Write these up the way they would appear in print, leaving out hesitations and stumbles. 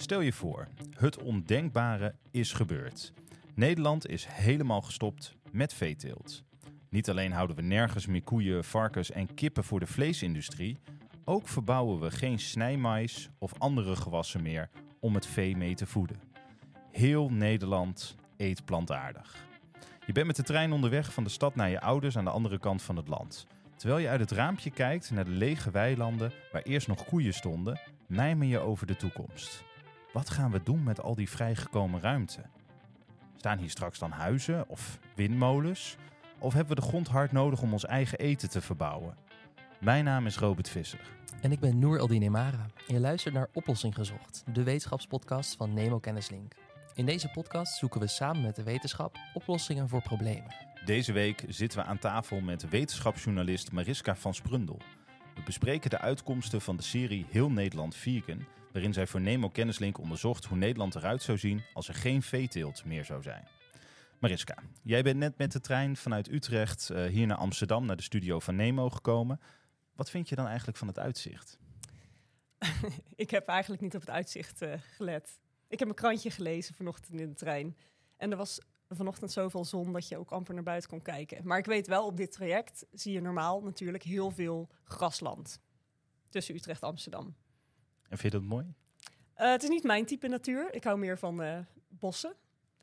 Stel je voor, het ondenkbare is gebeurd. Nederland is helemaal gestopt met veeteelt. Niet alleen houden we nergens meer koeien, varkens en kippen voor de vleesindustrie, ook verbouwen we geen snijmais of andere gewassen meer om het vee mee te voeden. Heel Nederland eet plantaardig. Je bent met de trein onderweg van de stad naar je ouders aan de andere kant van het land. Terwijl je uit het raampje kijkt naar de lege weilanden waar eerst nog koeien stonden, mijmer je over de toekomst. Wat gaan we doen met al die vrijgekomen ruimte? Staan hier straks dan huizen of windmolens? Of hebben we de grond hard nodig om ons eigen eten te verbouwen? Mijn naam is Robert Visser. En ik ben Noor Eldin Emara. En je luistert naar Oplossing Gezocht, de wetenschapspodcast van Nemo Kennislink. In deze podcast zoeken we samen met de wetenschap oplossingen voor problemen. Deze week zitten we aan tafel met wetenschapsjournalist Mariska van Sprundel. We bespreken de uitkomsten van de serie Heel Nederland Vegan, waarin zij voor Nemo Kennislink onderzocht hoe Nederland eruit zou zien als er geen veeteelt meer zou zijn. Mariska, jij bent net met de trein vanuit Utrecht hier naar Amsterdam, naar de studio van Nemo gekomen. Wat vind je dan eigenlijk van het uitzicht? Ik heb eigenlijk niet op het uitzicht gelet. Ik heb een krantje gelezen vanochtend in de trein. En er was vanochtend zoveel zon dat je ook amper naar buiten kon kijken. Maar ik weet wel, op dit traject zie je normaal natuurlijk heel veel grasland. Tussen Utrecht en Amsterdam. En vind je dat mooi? Het is niet mijn type natuur. Ik hou meer van bossen.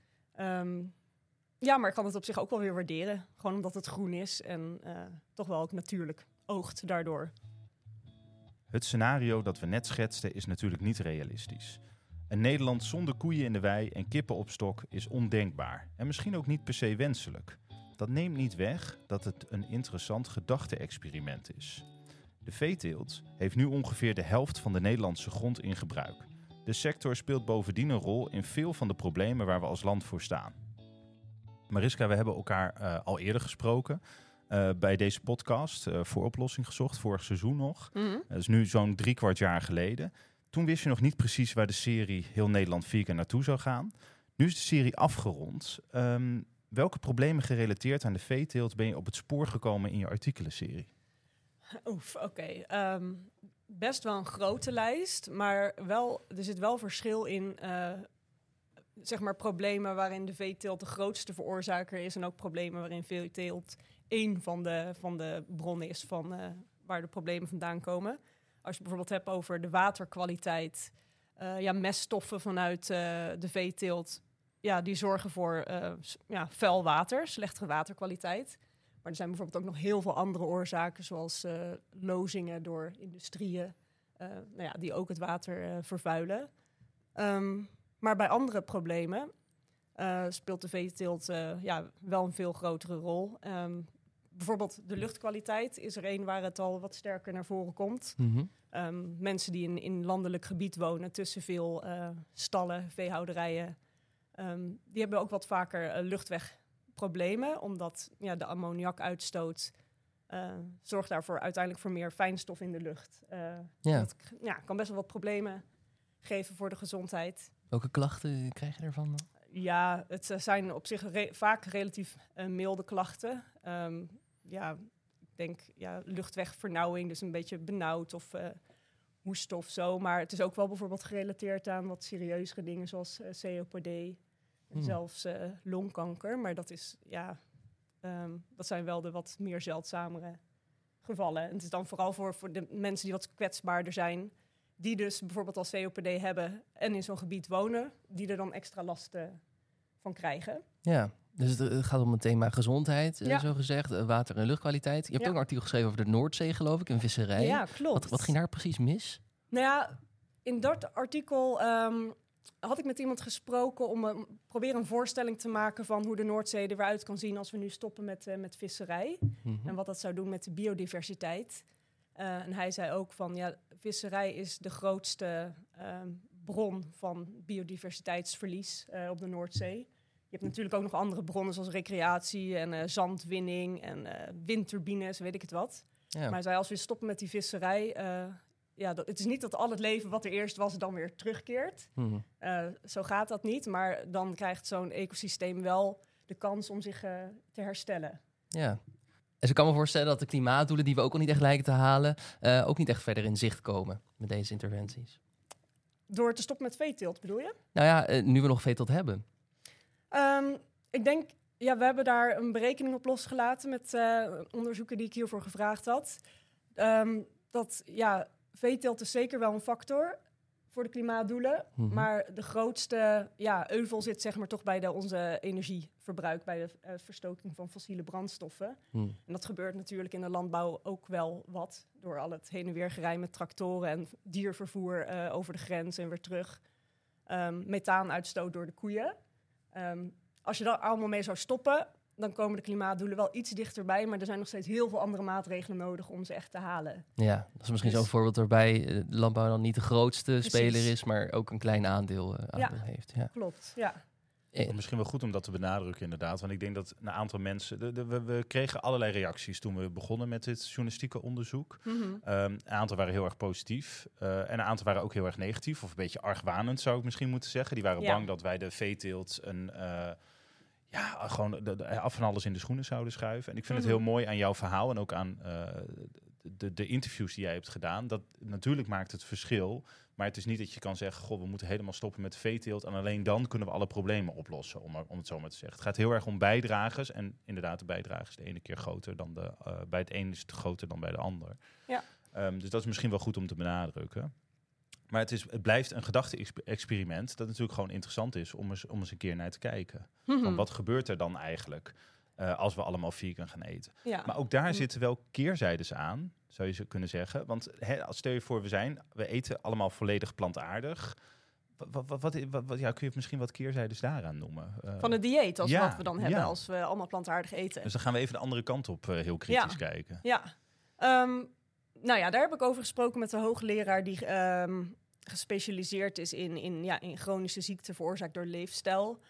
Ja, maar ik kan het op zich ook wel weer waarderen. Gewoon omdat het groen is en toch wel ook natuurlijk oogt daardoor. Het scenario dat we net schetsten is natuurlijk niet realistisch. Een Nederland zonder koeien in de wei en kippen op stok is ondenkbaar. En misschien ook niet per se wenselijk. Dat neemt niet weg dat het een interessant gedachte-experiment is. De veeteelt heeft nu ongeveer de helft van de Nederlandse grond in gebruik. De sector speelt bovendien een rol in veel van de problemen waar we als land voor staan. Mariska, we hebben elkaar al eerder gesproken bij deze podcast voor Oplossing Gezocht, vorig seizoen nog. Mm-hmm. Dat is nu zo'n 3/4 jaar geleden. Toen wist je nog niet precies waar de serie Heel Nederland Vegan naartoe zou gaan. Nu is de serie afgerond. Welke problemen gerelateerd aan de veeteelt ben je op het spoor gekomen in je artikelenserie? Oké. Best wel een grote lijst, maar er zit wel verschil in zeg maar problemen waarin de veeteelt de grootste veroorzaker is en ook problemen waarin veeteelt één van de bronnen is van waar de problemen vandaan komen. Als je bijvoorbeeld hebt over de waterkwaliteit, meststoffen vanuit de veeteelt, die zorgen voor vuil water, slechtere waterkwaliteit. Maar er zijn bijvoorbeeld ook nog heel veel andere oorzaken, zoals lozingen door industrieën, die ook het water vervuilen. Maar bij andere problemen speelt de veeteelt wel een veel grotere rol. Bijvoorbeeld de luchtkwaliteit is er een waar het al wat sterker naar voren komt. Mm-hmm. Mensen die in landelijk gebied wonen tussen veel stallen, veehouderijen, die hebben ook wat vaker luchtwegproblemen, omdat de ammoniakuitstoot zorgt daarvoor uiteindelijk voor meer fijnstof in de lucht. Dat kan best wel wat problemen geven voor de gezondheid. Welke klachten krijg je ervan dan? Ja, het zijn op zich vaak relatief milde klachten. Ik denk luchtwegvernauwing, dus een beetje benauwd of hoesten of zo. Maar het is ook wel bijvoorbeeld gerelateerd aan wat serieuzere dingen zoals COPD en zelfs longkanker. Maar dat is dat zijn wel de wat meer zeldzamere gevallen. En het is dan vooral voor de mensen die wat kwetsbaarder zijn, die dus bijvoorbeeld al COPD hebben en in zo'n gebied wonen, die er dan extra last van krijgen. Ja, dus het gaat om het thema gezondheid, zo gezegd, water- en luchtkwaliteit. Je hebt ook een artikel geschreven over de Noordzee, geloof ik, en visserij. Ja, klopt. Wat ging daar precies mis? Nou ja, in dat artikel had ik met iemand gesproken om proberen een voorstelling te maken van hoe de Noordzee er weer uit kan zien als we nu stoppen met visserij. Mm-hmm. En wat dat zou doen met de biodiversiteit. En hij zei ook van, visserij is de grootste bron van biodiversiteitsverlies op de Noordzee. Je hebt natuurlijk ook nog andere bronnen zoals recreatie en zandwinning en windturbines, weet ik het wat. Ja. Maar hij zei, als we stoppen met die visserij, het is niet dat al het leven wat er eerst was dan weer terugkeert. Mm-hmm. Zo gaat dat niet, maar dan krijgt zo'n ecosysteem wel de kans om zich te herstellen. Ja. En ik kan me voorstellen dat de klimaatdoelen die we ook al niet echt lijken te halen, ook niet echt verder in zicht komen met deze interventies. Door te stoppen met veeteelt, bedoel je? Nou ja, nu we nog veeteelt hebben. Ik denk, we hebben daar een berekening op losgelaten met onderzoeken die ik hiervoor gevraagd had. Dat veeteelt is zeker wel een factor voor de klimaatdoelen. Mhm. Maar de grootste euvel zit zeg maar toch bij onze energieverbruik, bij de verstoking van fossiele brandstoffen. En dat gebeurt natuurlijk in de landbouw ook wel wat, door al het heen en weer gerij met tractoren en diervervoer over de grens en weer terug. Methaanuitstoot door de koeien. Als je daar allemaal mee zou stoppen, dan komen de klimaatdoelen wel iets dichterbij. Maar er zijn nog steeds heel veel andere maatregelen nodig om ze echt te halen. Ja, dat is misschien Dus- zo'n voorbeeld waarbij de landbouw dan niet de grootste Precies. speler is, maar ook een klein aandeel heeft. Ja. Klopt, ja. Misschien wel goed om dat te benadrukken inderdaad. Want ik denk dat een aantal mensen... We kregen allerlei reacties toen we begonnen met dit journalistieke onderzoek. Een aantal waren heel erg positief. En een aantal waren ook heel erg negatief. Of een beetje argwanend zou ik misschien moeten zeggen. Die waren bang dat wij de veeteelt gewoon af van alles in de schoenen zouden schuiven. En ik vind het heel mooi aan jouw verhaal en ook aan de interviews die jij hebt gedaan. Dat natuurlijk maakt het verschil. Maar het is niet dat je kan zeggen, goh, we moeten helemaal stoppen met veeteelt en alleen dan kunnen we alle problemen oplossen, om het zo maar te zeggen. Het gaat heel erg om bijdragers en inderdaad de bijdrage is de ene keer groter dan bij het een is het groter dan bij de ander. Ja. Dus dat is misschien wel goed om te benadrukken. Maar het blijft een gedachte-experiment dat natuurlijk gewoon interessant is om eens een keer naar te kijken. Van wat gebeurt er dan eigenlijk als we allemaal vegan gaan eten? Ja. Maar ook daar zitten wel keerzijdes aan, zou je kunnen zeggen. Want stel je voor, we eten allemaal volledig plantaardig. Kun je misschien wat keerzijdes daaraan nomen? Van het dieet, als ja, wat we dan hebben als we allemaal plantaardig eten. Dus dan gaan we even de andere kant op heel kritisch kijken. Ja. Daar heb ik over gesproken met de hoogleraar die gespecialiseerd is in chronische ziekten veroorzaakt door leefstijl.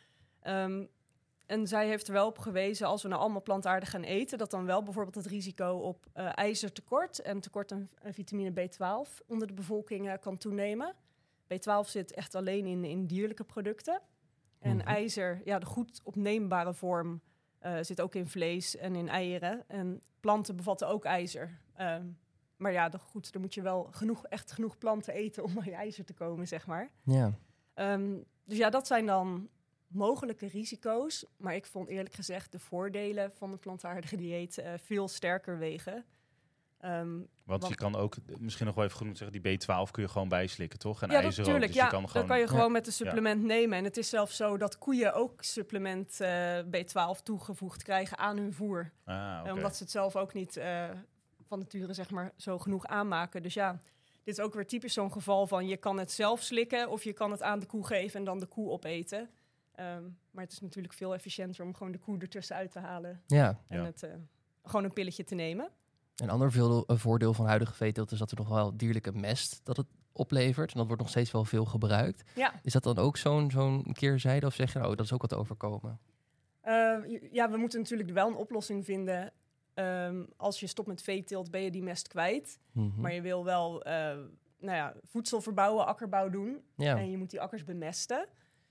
En zij heeft er wel op gewezen, als we nou allemaal plantaardig gaan eten, dat dan wel bijvoorbeeld het risico op ijzertekort en tekort aan vitamine B12 onder de bevolking kan toenemen. B12 zit echt alleen in dierlijke producten. En ijzer, de goed opneembare vorm, zit ook in vlees en in eieren. En planten bevatten ook ijzer. Maar er moet je wel genoeg planten eten om aan je ijzer te komen, zeg maar. Ja. Dus dat zijn dan mogelijke risico's. Maar ik vond eerlijk gezegd de voordelen van het plantaardige dieet veel sterker wegen. Want je kan ook, misschien nog wel even goed om te zeggen, die B12 kun je gewoon bijslikken, toch? En ja, ijzer natuurlijk. ook. Dus je kan dat gewoon, kan je gewoon met een supplement nemen. En het is zelfs zo dat koeien ook supplement B12 toegevoegd krijgen aan hun voer. Omdat ze het zelf ook niet van nature zeg maar zo genoeg aanmaken. Dus dit is ook weer typisch zo'n geval van je kan het zelf slikken of je kan het aan de koe geven en dan de koe opeten. Maar het is natuurlijk veel efficiënter om gewoon de koe ertussenuit te halen. En het gewoon een pilletje te nemen. Een ander voordeel van huidige veeteelt is dat er nog wel dierlijke mest dat het oplevert. En dat wordt nog steeds wel veel gebruikt. Ja. Is dat dan ook zo'n keerzijde? Of zeg je, dat is ook wat overkomen? We moeten natuurlijk wel een oplossing vinden. Als je stopt met veeteelt, ben je die mest kwijt. Maar je wil wel voedsel verbouwen, akkerbouw doen. Ja. En je moet die akkers bemesten.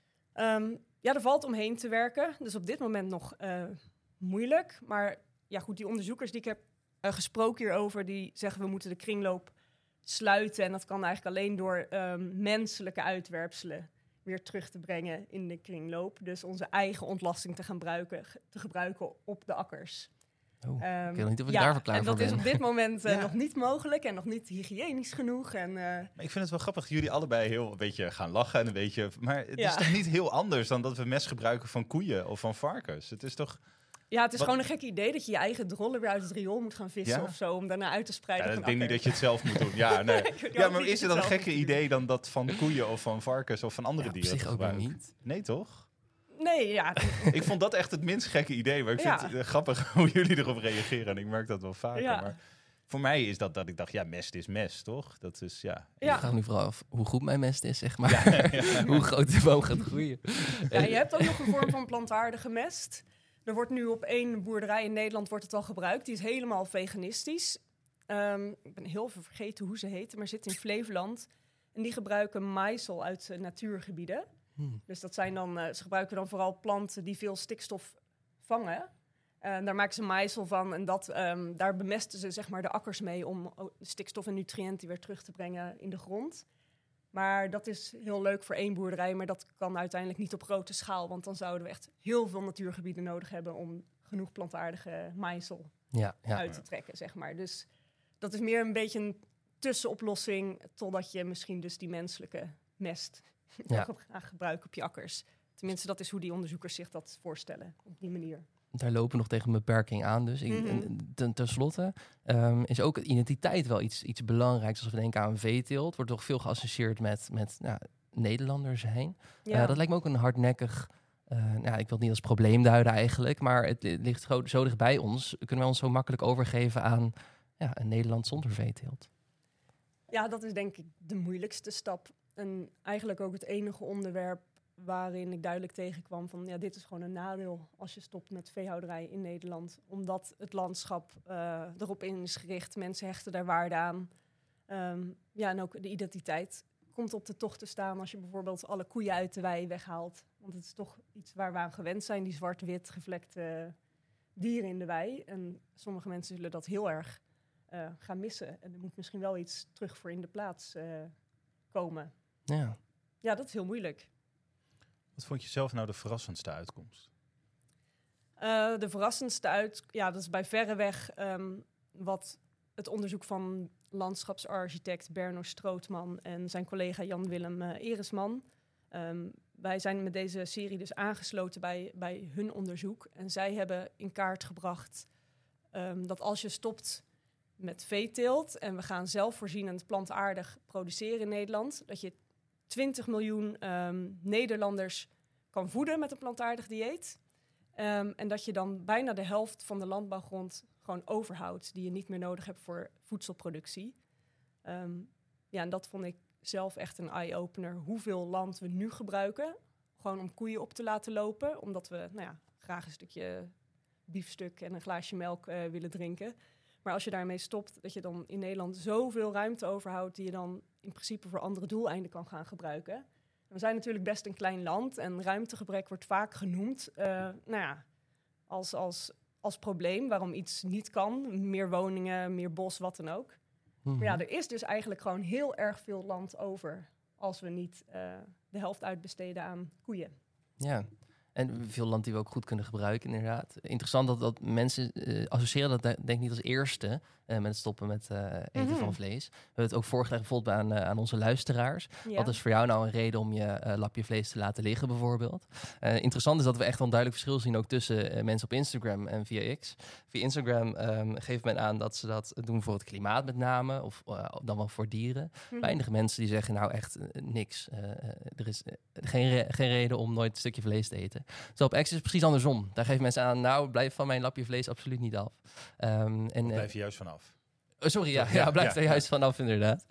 Er valt omheen te werken. Dus op dit moment nog moeilijk. Maar die onderzoekers die ik heb gesproken hierover, die zeggen we moeten de kringloop sluiten. En dat kan eigenlijk alleen door menselijke uitwerpselen weer terug te brengen in de kringloop. Dus onze eigen ontlasting te gebruiken op de akkers. Ik weet niet of ik daarvoor klaar voor ben. En dat is op dit moment nog niet mogelijk en nog niet hygiënisch genoeg. Maar ik vind het wel grappig dat jullie allebei een beetje gaan lachen. En een beetje, maar het is toch niet heel anders dan dat we mes gebruiken van koeien of van varkens? Het is toch... Ja, het is gewoon een gek idee dat je je eigen drollen weer uit het riool moet gaan vissen of zo, om daarna uit te spreiden. Ik denk niet dat je het zelf moet doen. Ja, nee. Maar is het dan een gekker idee dan dat van koeien of van varkens of van andere dieren? Op zich ook niet. Nee, toch? Nee, Ik vond dat echt het minst gekke idee, maar ik vind het grappig hoe jullie erop reageren. En ik merk dat wel vaker. Ja. Maar voor mij is dat ik dacht, mest is mest, toch? Dat is, Ik vraag nu vooral af hoe goed mijn mest is, zeg maar. Hoe groot de boom gaat groeien. Je hebt ook nog een vorm van plantaardige mest. Er wordt nu op 1 boerderij in Nederland wordt het al gebruikt. Die is helemaal veganistisch. Ik ben heel veel vergeten hoe ze heet, maar zit in Flevoland. En die gebruiken maïsel uit natuurgebieden. Dus dat zijn dan, ze gebruiken dan vooral planten die veel stikstof vangen. Daar maken ze maïsel van en daar bemesten ze zeg maar de akkers mee om stikstof en nutriënten weer terug te brengen in de grond. Maar dat is heel leuk voor één boerderij, maar dat kan uiteindelijk niet op grote schaal. Want dan zouden we echt heel veel natuurgebieden nodig hebben om genoeg plantaardige maïsel uit te trekken, zeg maar. Dus dat is meer een beetje een tussenoplossing totdat je misschien dus die menselijke mest gaat gebruiken op je akkers. Tenminste, dat is hoe die onderzoekers zich dat voorstellen, op die manier. Daar lopen we nog tegen een beperking aan. Dus ten slotte is ook identiteit wel iets belangrijks. Als we denken aan veeteelt, wordt toch veel geassocieerd met Nederlander zijn. Ja. Dat lijkt me ook een hardnekkig... ik wil het niet als probleem duiden eigenlijk, maar het ligt zo dichtbij ons. Kunnen we ons zo makkelijk overgeven aan een Nederland zonder veeteelt? Ja, dat is denk ik de moeilijkste stap. En eigenlijk ook het enige onderwerp waarin ik duidelijk tegenkwam van... dit is gewoon een nadeel als je stopt met veehouderij in Nederland. Omdat het landschap erop in is gericht. Mensen hechten daar waarde aan. En ook de identiteit komt op de tocht te staan als je bijvoorbeeld alle koeien uit de wei weghaalt. Want het is toch iets waar we aan gewend zijn, die zwart-wit gevlekte dieren in de wei. En sommige mensen zullen dat heel erg gaan missen. En er moet misschien wel iets terug voor in de plaats komen. Ja, dat is heel moeilijk. Wat vond je zelf nou de verrassendste uitkomst? De verrassendste dat is bij verreweg wat het onderzoek van landschapsarchitect Berno Strootman en zijn collega Jan-Willem Eresman. Wij zijn met deze serie dus aangesloten bij hun onderzoek. En zij hebben in kaart gebracht dat als je stopt met veeteelt en we gaan zelfvoorzienend plantaardig produceren in Nederland, dat je 20 miljoen Nederlanders kan voeden met een plantaardig dieet. En dat je dan bijna de helft van de landbouwgrond gewoon overhoudt, die je niet meer nodig hebt voor voedselproductie. En dat vond ik zelf echt een eye-opener. Hoeveel land we nu gebruiken, gewoon om koeien op te laten lopen. Omdat we graag een stukje biefstuk en een glaasje melk willen drinken. Maar als je daarmee stopt, dat je dan in Nederland zoveel ruimte overhoudt die je dan in principe voor andere doeleinden kan gaan gebruiken. We zijn natuurlijk best een klein land en ruimtegebrek wordt vaak genoemd als probleem waarom iets niet kan. Meer woningen, meer bos, wat dan ook. Maar er is dus eigenlijk gewoon heel erg veel land over als we niet de helft uitbesteden aan koeien. Ja. En veel land die we ook goed kunnen gebruiken, inderdaad. Interessant dat mensen associëren dat, denk ik, niet als eerste met het stoppen met eten van vlees. We hebben het ook voorgelegd bijvoorbeeld aan onze luisteraars. Ja. Wat is voor jou nou een reden om je lapje vlees te laten liggen, bijvoorbeeld? Interessant is dat we echt wel een duidelijk verschil zien ook tussen mensen op Instagram en via X. Via Instagram geeft men aan dat ze dat doen voor het klimaat met name, of dan wel voor dieren. Weinig mensen die zeggen nou echt niks. Er is geen reden om nooit een stukje vlees te eten. Zo op X is het precies andersom. Daar geven mensen aan, nou, blijf van mijn lapje vlees absoluut niet af. Blijf je juist vanaf. Blijf er juist vanaf, inderdaad.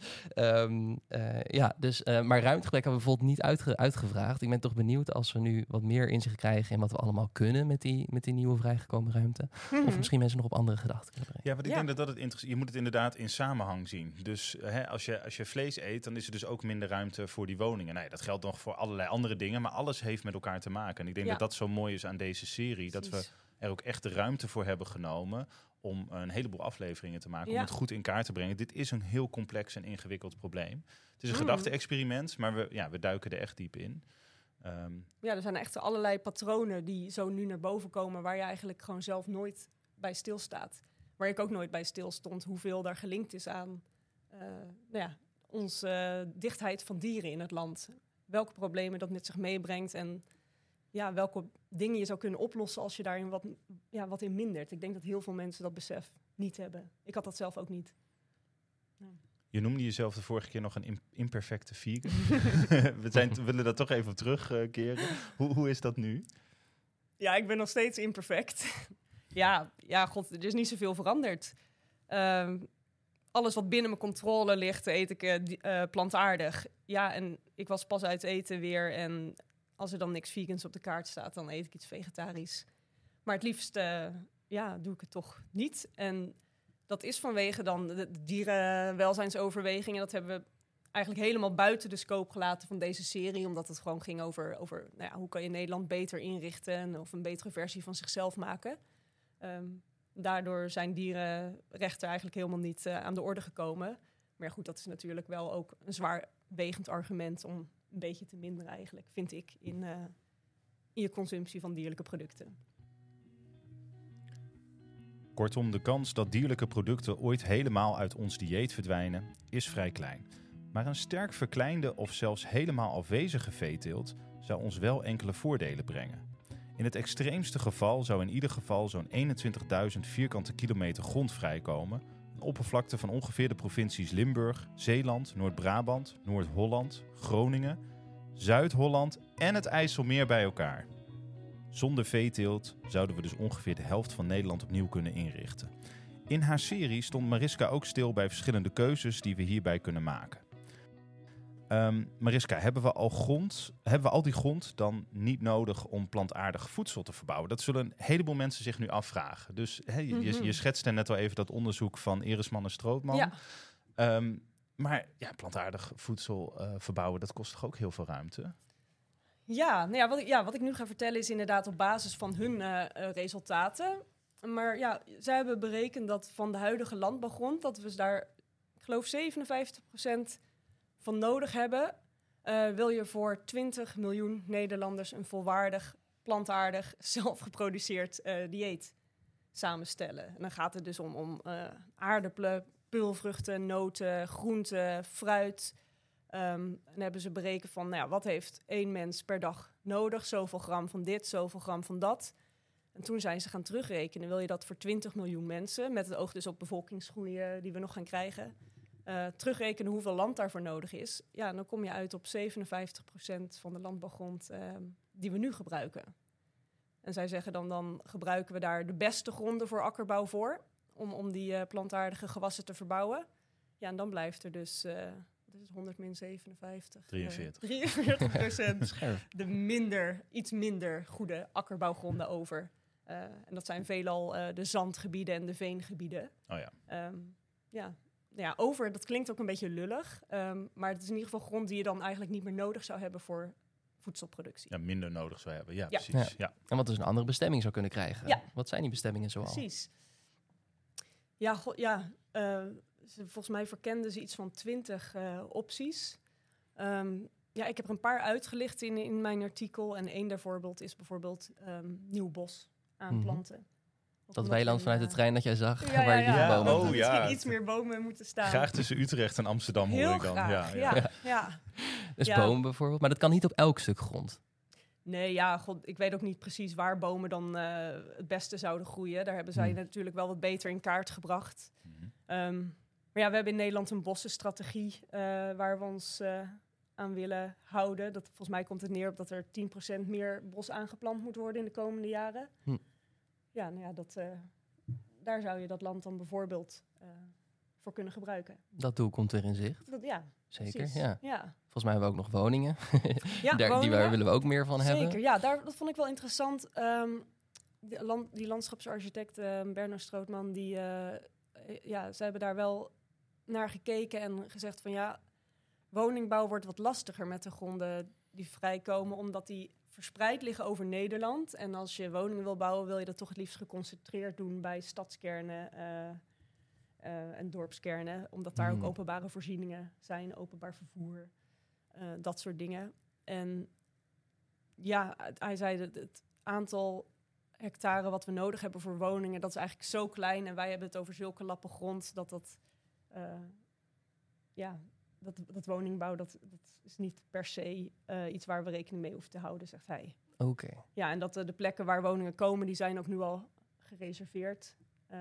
Maar ruimtegebrek hebben we bijvoorbeeld niet uitgevraagd. Ik ben toch benieuwd als we nu wat meer inzicht krijgen in wat we allemaal kunnen met die nieuwe vrijgekomen ruimte. Of misschien mensen nog op andere gedachten kunnen brengen. Ja, want ik denk dat het interessant. Je moet het inderdaad in samenhang zien. Dus als je vlees eet, dan is er dus ook minder ruimte voor die woningen. Nou, dat geldt nog voor allerlei andere dingen, maar alles heeft met elkaar te maken. En ik denk dat dat zo mooi is aan deze serie, dat we er ook echt de ruimte voor hebben genomen om een heleboel afleveringen te maken, om het goed in kaart te brengen. Dit is een heel complex en ingewikkeld probleem. Het is een gedachte-experiment, maar we duiken er echt diep in. Er zijn echt allerlei patronen die zo nu naar boven komen, waar je eigenlijk gewoon zelf nooit bij stilstaat. Waar ik ook nooit bij stilstond, hoeveel daar gelinkt is aan onze dichtheid van dieren in het land. Welke problemen dat met zich meebrengt en welke dingen je zou kunnen oplossen als je daarin wat in mindert. Ik denk dat heel veel mensen dat besef niet hebben. Ik had dat zelf ook niet. Ja. Je noemde jezelf de vorige keer nog een imperfecte vegan. We willen daar toch even op terugkeren. Hoe is dat nu? Ja, ik ben nog steeds imperfect. Er is niet zoveel veranderd. Alles wat binnen mijn controle ligt, eet ik plantaardig. Ja, en ik was pas uit eten weer en als er dan niks vegans op de kaart staat, dan eet ik iets vegetarisch. Maar het liefst doe ik het toch niet. En dat is vanwege dan de dierenwelzijnsoverwegingen. Dat hebben we eigenlijk helemaal buiten de scope gelaten van deze serie. Omdat het gewoon ging over hoe kan je Nederland beter inrichten of een betere versie van zichzelf maken. Daardoor zijn dierenrechten eigenlijk helemaal niet aan de orde gekomen. Maar goed, dat is natuurlijk wel ook een zwaar wegend argument om een beetje te minderen eigenlijk, vind ik, in je consumptie van dierlijke producten. Kortom, de kans dat dierlijke producten ooit helemaal uit ons dieet verdwijnen is vrij klein. Maar een sterk verkleinde of zelfs helemaal afwezige veeteelt zou ons wel enkele voordelen brengen. In het extreemste geval zou in ieder geval zo'n 21.000 vierkante kilometer grond vrijkomen. Een oppervlakte van ongeveer de provincies Limburg, Zeeland, Noord-Brabant, Noord-Holland, Groningen, Zuid-Holland en het IJsselmeer bij elkaar. Zonder veeteelt zouden we dus ongeveer de helft van Nederland opnieuw kunnen inrichten. In haar serie stond Mariska ook stil bij verschillende keuzes die we hierbij kunnen maken. Mariska, hebben we al die grond dan niet nodig om plantaardig voedsel te verbouwen? Dat zullen een heleboel mensen zich nu afvragen. Dus je schetste net al even dat onderzoek van Erisman en Strootman. Ja. Maar plantaardig voedsel verbouwen, dat kost toch ook heel veel ruimte? Ja, nou wat ik nu ga vertellen is inderdaad op basis van hun resultaten. Maar ja, zij hebben berekend dat van de huidige landbouwgrond, dat we daar, ik geloof 57% van nodig hebben, wil je voor 20 miljoen Nederlanders een volwaardig, plantaardig, zelfgeproduceerd dieet samenstellen. En dan gaat het dus om aardappelen, peulvruchten, noten, groenten, fruit. En hebben ze berekend van, wat heeft 1 mens per dag nodig? Zoveel gram van dit, zoveel gram van dat. En toen zijn ze gaan terugrekenen. Wil je dat voor 20 miljoen mensen, met het oog dus op bevolkingsgroei die we nog gaan krijgen, terugrekenen hoeveel land daarvoor nodig is, ja, dan kom je uit op 57% van de landbouwgrond die we nu gebruiken. En zij zeggen dan gebruiken we daar de beste gronden voor akkerbouw voor, om die plantaardige gewassen te verbouwen. Ja, en dan blijft er dus, dat is 100 min 57. 43%. Iets minder goede akkerbouwgronden over. En dat zijn veelal de zandgebieden en de veengebieden. Oh ja. Over, dat klinkt ook een beetje lullig. Maar het is in ieder geval grond die je dan eigenlijk niet meer nodig zou hebben voor voedselproductie. Ja, minder nodig zou hebben. Ja, precies. Ja. En wat dus een andere bestemming zou kunnen krijgen. Ja. Wat zijn die bestemmingen zoal? Precies. Volgens mij verkenden ze iets van 20 opties. Ik heb er een paar uitgelicht in mijn artikel. En één daarvoor is bijvoorbeeld nieuw bos aanplanten. Dat weiland vanuit de trein dat jij zag, waar je lieve bomen. Oh, misschien iets meer bomen moeten staan. Graag tussen Utrecht en Amsterdam hoor ik dan. Graag, ja. Dus bomen bijvoorbeeld, maar dat kan niet op elk stuk grond. Nee, ik weet ook niet precies waar bomen dan het beste zouden groeien. Daar hebben zij natuurlijk wel wat beter in kaart gebracht. Maar we hebben in Nederland een bossenstrategie waar we ons aan willen houden. Volgens mij komt het neer op dat er 10% meer bos aangeplant moet worden in de komende jaren. Daar zou je dat land dan bijvoorbeeld voor kunnen gebruiken. Dat doel komt er in zicht. Zeker, ja. Volgens mij hebben we ook nog woningen. Woningen. Die willen we ook meer van hebben. Zeker, ja. Dat vond ik wel interessant. Die landschapsarchitect Berno Strootman, ze hebben daar wel naar gekeken en gezegd van woningbouw wordt wat lastiger met de gronden die vrijkomen, omdat die verspreid liggen over Nederland. En als je woningen wil bouwen, wil je dat toch het liefst geconcentreerd doen bij stadskernen en dorpskernen. Omdat daar ook openbare voorzieningen zijn, openbaar vervoer, dat soort dingen. En hij zei dat het aantal hectare wat we nodig hebben voor woningen, dat is eigenlijk zo klein. En wij hebben het over zulke lappen grond dat woningbouw, dat is niet per se iets waar we rekening mee hoeven te houden, zegt hij. Oké. Ja, en dat de plekken waar woningen komen, die zijn ook nu al gereserveerd.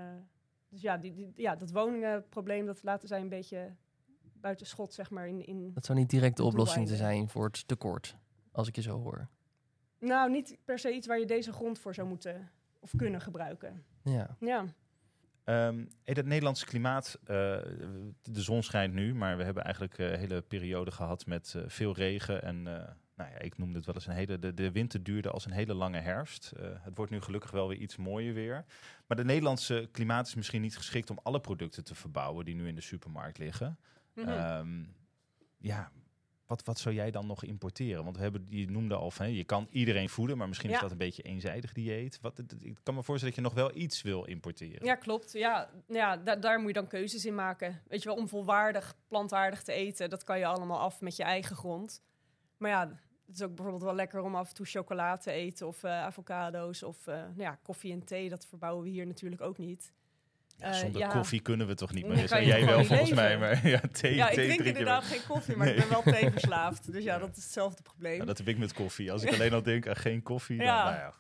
Dat woningenprobleem, dat laten zij een beetje buiten schot, zeg maar. Dat zou niet direct de oplossing te zijn voor het tekort, als ik je zo hoor. Nou, niet per se iets waar je deze grond voor zou moeten of kunnen gebruiken. Ja. Het Nederlandse klimaat, de zon schijnt nu, maar we hebben eigenlijk een hele periode gehad met veel regen. En ik noemde het wel eens de winter duurde als een hele lange herfst. Het wordt nu gelukkig wel weer iets mooier weer. Maar de Nederlandse klimaat is misschien niet geschikt om alle producten te verbouwen die nu in de supermarkt liggen. Wat zou jij dan nog importeren? Want je noemde al van, je kan iedereen voeden, maar misschien is dat een beetje eenzijdig dieet. Ik kan me voorstellen dat je nog wel iets wil importeren. Ja, klopt. Ja, daar moet je dan keuzes in maken. Weet je wel, om volwaardig plantaardig te eten, dat kan je allemaal af met je eigen grond. Maar ja, het is ook bijvoorbeeld wel lekker om af en toe chocola te eten of avocado's of koffie en thee. Dat verbouwen we hier natuurlijk ook niet. Ja, zonder koffie kunnen we toch niet Nee, meer. kan je Jij wel gewoon volgens niet mij, maar thee ik drink drink je inderdaad geen koffie, maar ik ben wel theeverslaafd. Dus dat is hetzelfde probleem. Ja, dat heb ik met koffie. Als ik alleen al denk aan geen koffie, dan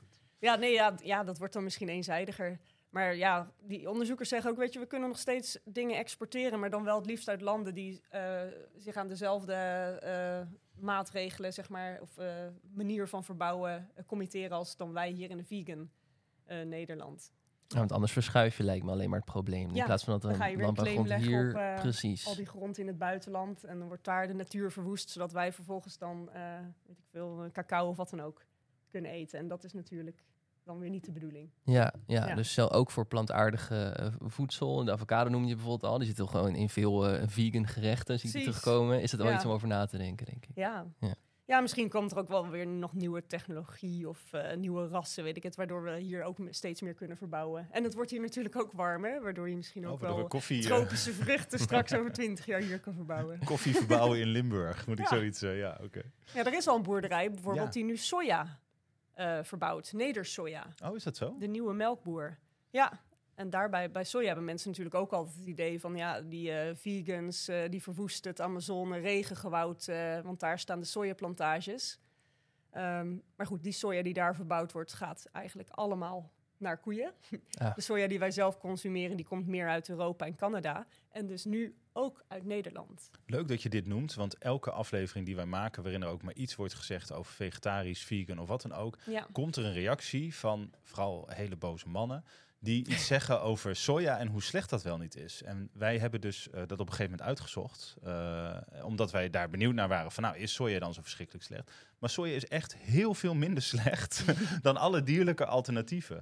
goed. Dat wordt dan misschien eenzijdiger. Maar ja, die onderzoekers zeggen ook, weet je, we kunnen nog steeds dingen exporteren, maar dan wel het liefst uit landen die zich aan dezelfde maatregelen, zeg maar, of manier van verbouwen committeren als dan wij hier in de vegan Nederland. Ja, want anders verschuif je lijkt me alleen maar het probleem. In plaats van dat een landbouwgrond hier... precies. Al die grond in het buitenland. En dan wordt daar de natuur verwoest, zodat wij vervolgens dan, weet ik veel, cacao of wat dan ook kunnen eten. En dat is natuurlijk dan weer niet de bedoeling. Ja. Dus ook voor plantaardige voedsel. De avocado noem je bijvoorbeeld al. Die zit toch gewoon in veel vegan gerechten, zie ik terugkomen. Is het wel iets om over na te denken, denk ik. Ja, misschien komt er ook wel weer nog nieuwe technologie of nieuwe rassen, weet ik het, waardoor we hier ook steeds meer kunnen verbouwen. En het wordt hier natuurlijk ook warmer, waardoor je misschien ook wel tropische vruchten straks over 20 jaar hier kan verbouwen. Koffie verbouwen in Limburg, moet ik zoiets zeggen. Oké. Ja, er is al een boerderij bijvoorbeeld die nu soja verbouwt, nedersoja. Oh, is dat zo? De nieuwe melkboer. Ja. En daarbij bij soja hebben mensen natuurlijk ook altijd het idee van die vegans die verwoesten het Amazone regengewoud, want daar staan de sojaplantages. Maar goed, die soja die daar verbouwd wordt, gaat eigenlijk allemaal naar koeien. Ja. De soja die wij zelf consumeren, die komt meer uit Europa en Canada. En dus nu ook uit Nederland. Leuk dat je dit noemt, want elke aflevering die wij maken, waarin er ook maar iets wordt gezegd over vegetarisch, vegan of wat dan ook, komt er een reactie van vooral hele boze mannen die iets zeggen over soja en hoe slecht dat wel niet is. En wij hebben dus dat op een gegeven moment uitgezocht, omdat wij daar benieuwd naar waren van, is soja dan zo verschrikkelijk slecht? Maar soja is echt heel veel minder slecht dan alle dierlijke alternatieven.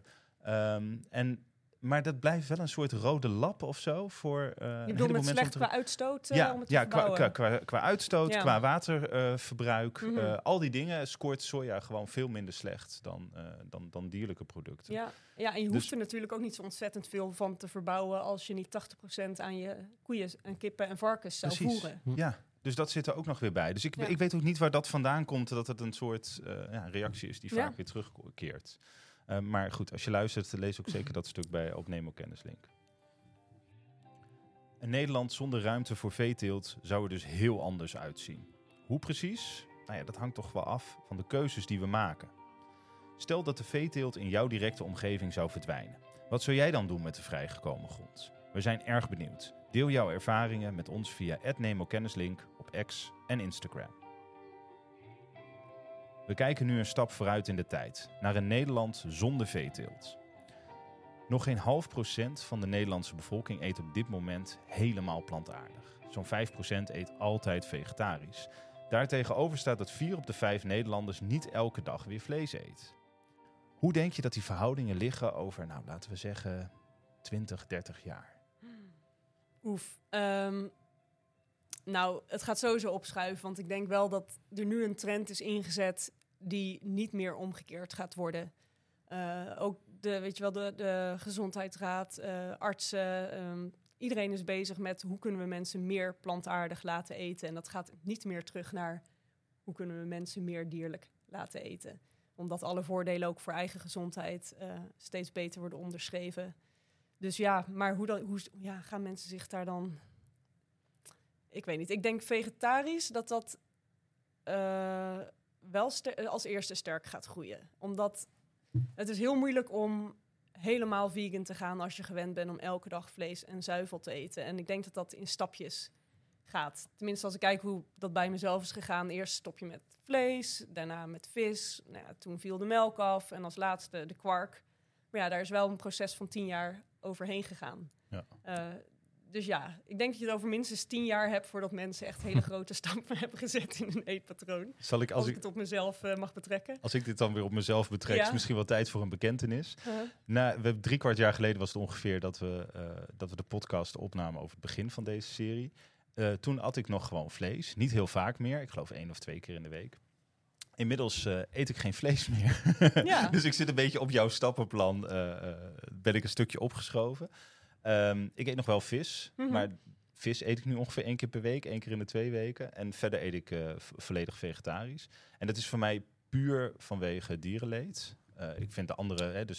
Maar dat blijft wel een soort rode lap of zo voor je bedoelt met slecht qua uitstoot? Qua uitstoot, qua waterverbruik. Al die dingen scoort soja gewoon veel minder slecht dan dierlijke producten. Ja, en je hoeft er natuurlijk ook niet zo ontzettend veel van te verbouwen als je niet 80% aan je koeien en kippen en varkens zou voeren. Ja. Dus dat zit er ook nog weer bij. Dus ik weet ook niet waar dat vandaan komt, dat het een soort reactie is die vaak weer terugkeert. Maar goed, als je luistert, lees ook zeker dat stuk op Nemo Kennislink. Een Nederland zonder ruimte voor veeteelt zou er dus heel anders uitzien. Hoe precies? Dat hangt toch wel af van de keuzes die we maken. Stel dat de veeteelt in jouw directe omgeving zou verdwijnen. Wat zou jij dan doen met de vrijgekomen grond? We zijn erg benieuwd. Deel jouw ervaringen met ons via @NemoKennislink op X en Instagram. We kijken nu een stap vooruit in de tijd, naar een Nederland zonder veeteelt. Nog geen 0,5% van de Nederlandse bevolking eet op dit moment helemaal plantaardig. Zo'n 5% eet altijd vegetarisch. Daartegenover staat dat 4 op de 5 Nederlanders niet elke dag weer vlees eet. Hoe denk je dat die verhoudingen liggen over, laten we zeggen, 20, 30 jaar? Het gaat sowieso opschuiven, want ik denk wel dat er nu een trend is ingezet die niet meer omgekeerd gaat worden. Ook de gezondheidsraad, artsen, iedereen is bezig met hoe kunnen we mensen meer plantaardig laten eten. En dat gaat niet meer terug naar hoe kunnen we mensen meer dierlijk laten eten. Omdat alle voordelen ook voor eigen gezondheid steeds beter worden onderschreven. Dus maar hoe gaan mensen zich daar dan... Ik weet niet. Ik denk vegetarisch dat wel als eerste sterk gaat groeien. Omdat het is heel moeilijk om helemaal vegan te gaan als je gewend bent om elke dag vlees en zuivel te eten. En ik denk dat dat in stapjes gaat. Tenminste, als ik kijk hoe dat bij mezelf is gegaan. Eerst stop je met vlees, daarna met vis. Toen viel de melk af en als laatste de kwark. Maar daar is wel een proces van 10 jaar overheen gegaan. Ja. Dus ik denk dat je het over minstens 10 jaar hebt voordat mensen echt hele grote stappen hebben gezet in een eetpatroon. Als ik het op mezelf mag betrekken. Als ik dit dan weer op mezelf betrek, is misschien wel tijd voor een bekentenis. We hebben 3/4 jaar geleden was het ongeveer dat we de podcast opnamen over het begin van deze serie. toen at ik nog gewoon vlees. Niet heel vaak meer. Ik geloof 1 of 2 keer in de week. Inmiddels eet ik geen vlees meer. Ja. Dus ik zit een beetje op jouw stappenplan. Ben ik een stukje opgeschoven. Ik eet nog wel vis. Maar vis eet ik nu ongeveer 1 keer per week. 1 keer in de 2 weken. En verder eet ik volledig vegetarisch. En dat is voor mij puur vanwege dierenleed. Ik vind de andere, dus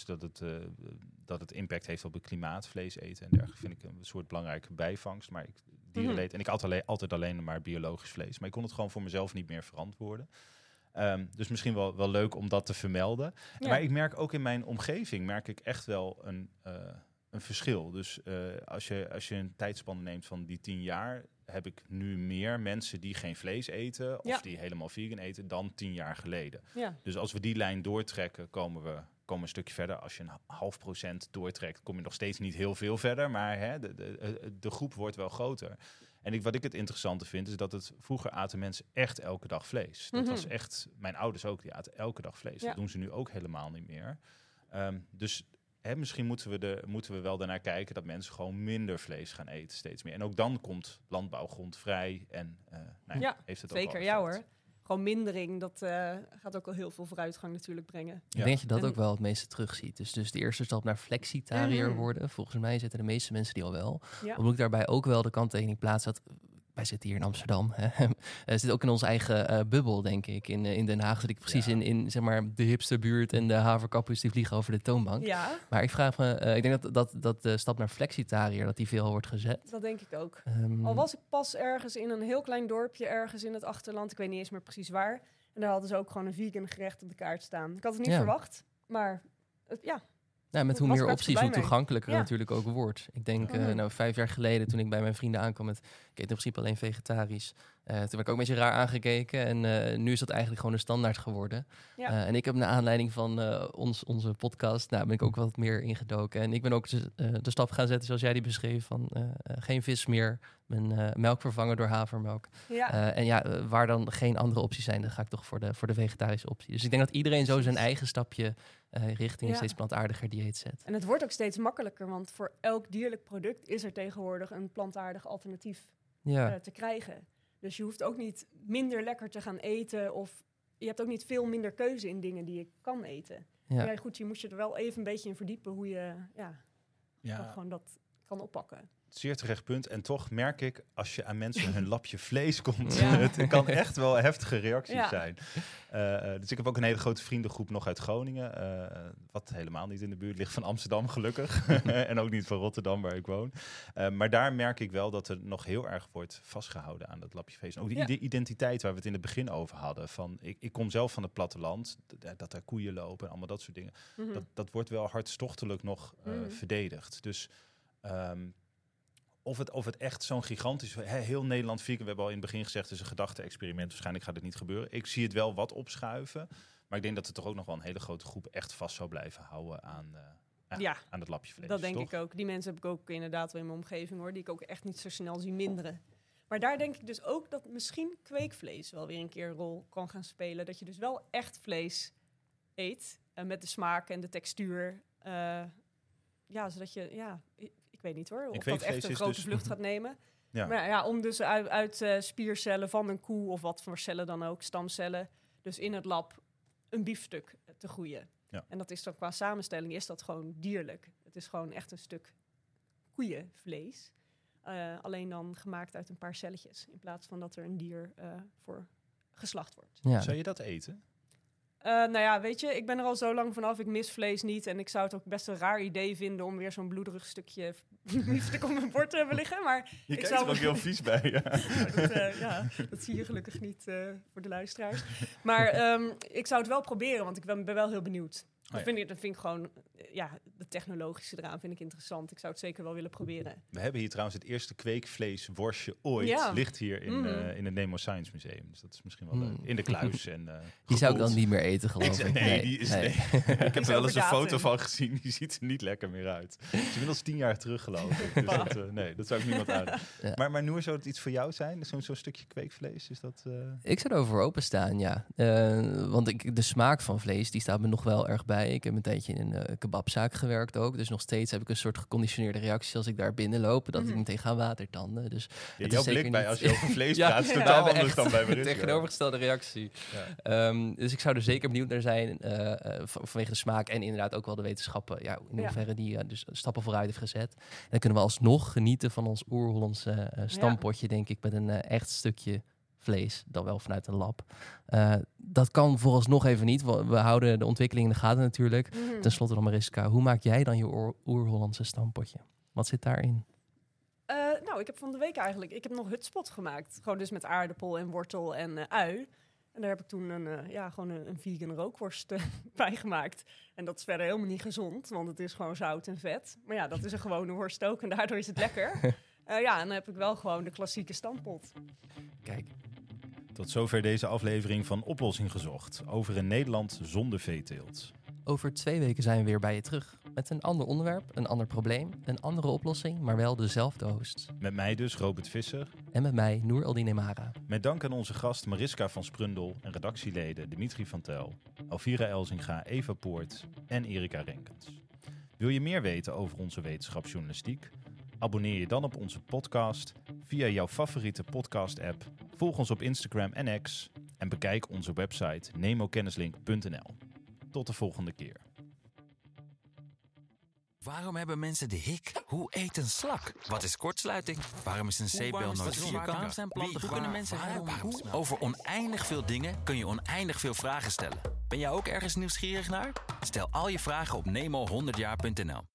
dat het impact heeft op het klimaat, vlees eten en dergelijke, vind ik een soort belangrijke bijvangst. Maar dierenleed, en ik at altijd alleen maar biologisch vlees. Maar ik kon het gewoon voor mezelf niet meer verantwoorden. Dus misschien wel leuk om dat te vermelden. Ja. Maar ik merk ook in mijn omgeving, echt wel een verschil. Dus als je een tijdspanne neemt van die 10 jaar, heb ik nu meer mensen die geen vlees eten of die helemaal vegan eten dan 10 jaar geleden. Ja. Dus als we die lijn doortrekken, komen we een stukje verder. Als je een 0,5% doortrekt, kom je nog steeds niet heel veel verder. Maar de groep wordt wel groter. En wat ik het interessante vind, is dat vroeger aten mensen echt elke dag vlees. Dat was echt, mijn ouders ook, die aten elke dag vlees. Dat doen ze nu ook helemaal niet meer. Dus misschien moeten we wel daarnaar kijken dat mensen gewoon minder vlees gaan eten, steeds meer. En ook dan komt landbouwgrond vrij en heeft het ook zeker, ja hoor. Gewoon mindering, dat gaat ook al heel veel vooruitgang natuurlijk brengen. Ik denk dat je dat ook wel het meeste terugziet. Dus de eerste stap naar flexitariër worden. Volgens mij zitten de meeste mensen die al wel. Omdat ik daarbij ook wel de kanttekening plaats dat wij zitten hier in Amsterdam. Zit ook in onze eigen bubbel, denk ik. In Den Haag zit ik precies in zeg maar de hipsterbuurt en de haverkappers die vliegen over de toonbank. Ja. Maar ik vraag me, ik denk dat de stap naar flexitariër, dat die veel wordt gezet. Dat denk ik ook. Al was ik pas ergens in een heel klein dorpje, ergens in het achterland. Ik weet niet eens meer precies waar. En daar hadden ze ook gewoon een vegan gerecht op de kaart staan. Ik had het niet verwacht, maar Ja, met hoe meer opties, hoe toegankelijker het natuurlijk ook wordt. Ik denk, 5 jaar geleden, toen ik bij mijn vrienden aankwam, ik eet in principe alleen vegetarisch. Toen werd ik ook een beetje raar aangekeken. En nu is dat eigenlijk gewoon een standaard geworden. Ja. En ik heb naar aanleiding van onze podcast, ben ik ook wat meer ingedoken. En ik ben ook de stap gaan zetten, zoals jij die beschreef, van geen vis meer, mijn melk vervangen door havermelk. Ja. Waar dan geen andere opties zijn, dan ga ik toch voor de vegetarische optie. Dus ik denk dat iedereen zo zijn eigen stapje richting een steeds plantaardiger dieet zet. En het wordt ook steeds makkelijker, want voor elk dierlijk product is er tegenwoordig een plantaardig alternatief te krijgen. Dus je hoeft ook niet minder lekker te gaan eten of je hebt ook niet veel minder keuze in dingen die je kan eten. Ja, goed, je moet je er wel even een beetje in verdiepen hoe je gewoon dat kan oppakken. Zeer terecht punt. En toch merk ik, als je aan mensen hun lapje vlees komt, het kan echt wel heftige reacties zijn. Dus ik heb ook een hele grote vriendengroep nog uit Groningen, wat helemaal niet in de buurt ligt van Amsterdam, gelukkig. En ook niet van Rotterdam, waar ik woon. Maar daar merk ik wel dat er nog heel erg wordt vastgehouden aan dat lapje vlees. En ook die identiteit waar we het in het begin over hadden. Van, ik kom zelf van het platteland, dat er koeien lopen en allemaal dat soort dingen. Dat wordt wel hartstochtelijk nog verdedigd. Dus Of het echt zo'n gigantisch... heel Nederland vegan, we hebben al in het begin gezegd, het is een gedachte-experiment. Waarschijnlijk gaat het niet gebeuren. Ik zie het wel wat opschuiven. Maar ik denk dat er toch ook nog wel een hele grote groep echt vast zou blijven houden aan het lapje vlees. Dat denk ik ook. Die mensen heb ik ook inderdaad wel in mijn omgeving, hoor. Die ik ook echt niet zo snel zie minderen. Maar daar denk ik dus ook dat misschien kweekvlees wel weer een keer een rol kan gaan spelen. Dat je dus wel echt vlees eet. Met de smaak en de textuur. Zodat je... Ik weet niet hoor, of dat echt een grote vlucht gaat nemen. Ja. Maar om dus uit spiercellen van een koe of wat voor cellen dan ook, stamcellen, dus in het lab een biefstuk te groeien. Ja. En dat is dan qua samenstelling is dat gewoon dierlijk. Het is gewoon echt een stuk koeienvlees. Alleen dan gemaakt uit een paar celletjes, in plaats van dat er een dier voor geslacht wordt. Ja. Zou je dat eten? Weet je, ik ben er al zo lang vanaf. Ik mis vlees niet. En ik zou het ook best een raar idee vinden om weer zo'n bloederig stukje biefstuk op mijn bord te hebben liggen. Maar je kijkt er ook heel vies bij. Dat zie je gelukkig niet voor de luisteraars. Maar ik zou het wel proberen, want ik ben wel heel benieuwd. Dat vind ik gewoon, de technologische eraan vind ik interessant. Ik zou het zeker wel willen proberen. We hebben hier trouwens het eerste kweekvleesworstje ooit. Ligt hier in het Nemo Science Museum. Dus dat is misschien wel leuk. In de kluis. En, die zou ik dan niet meer eten, geloof ik. Nee. Ik heb er wel eens een foto van gezien. Die ziet er niet lekker meer uit. Het is inmiddels 10 jaar terug, geloof ik. Dus dat zou ik niemand aan. Ja. Maar Noor, zou het iets voor jou zijn? Zo'n stukje kweekvlees? Is dat, Ik zou erover openstaan, ja. Want de smaak van vlees, die staat me nog wel erg bij. mij. Ik heb een tijdje in een kebabzaak gewerkt ook. Dus nog steeds heb ik een soort geconditioneerde reactie als ik daar binnenloop. Dat ik meteen ga watertanden. Dus het jouw is zeker blik bij niet... als je over vlees Ja, praat is we totaal hebben anders echt dan bij Mariska. tegenovergestelde reactie. Ja. Dus ik zou er zeker benieuwd naar zijn vanwege de smaak en inderdaad ook wel de wetenschappen. Ja, in hoeverre die dus stappen vooruit heeft gezet. En dan kunnen we alsnog genieten van ons oer-Hollandse stampotje, denk ik, met een echt stukje vlees, dan wel vanuit een lab. Dat kan vooralsnog even niet. We houden de ontwikkeling in de gaten natuurlijk. Ten slotte dan Mariska, hoe maak jij dan je oer-Hollandse stampotje? Wat zit daarin? Nou, ik heb van de week eigenlijk nog hutspot gemaakt. Gewoon dus met aardappel en wortel en ui. En daar heb ik toen een vegan rookworst bij gemaakt. En dat is verder helemaal niet gezond, want het is gewoon zout en vet. Maar ja, dat is een gewone worst ook en daardoor is het lekker. En dan heb ik wel gewoon de klassieke stampot. Kijk. Tot zover deze aflevering van Oplossing Gezocht over een Nederland zonder veeteelt. Over 2 weken zijn we weer bij je terug. Met een ander onderwerp, een ander probleem, een andere oplossing, maar wel dezelfde hosts. Met mij dus, Robert Visser. En met mij, Noor Eldin Emara. Met dank aan onze gast Mariska van Sprundel en redactieleden Dimitri van Tel, Elvira Elzinga, Eva Poort en Erika Renkens. Wil je meer weten over onze wetenschapsjournalistiek? Abonneer je dan op onze podcast via jouw favoriete podcast-app. Volg ons op Instagram en X en bekijk onze website nemokennislink.nl. Tot de volgende keer. Waarom hebben mensen de hik? Hoe eet een slak? Wat is kortsluiting? Waarom is een zeepbel nooit vierkant? Waarom zijn planten? Hoe kunnen mensen huilen? Over oneindig veel dingen kun je oneindig veel vragen stellen. Ben jij ook ergens nieuwsgierig naar? Stel al je vragen op nemo100jaar.nl.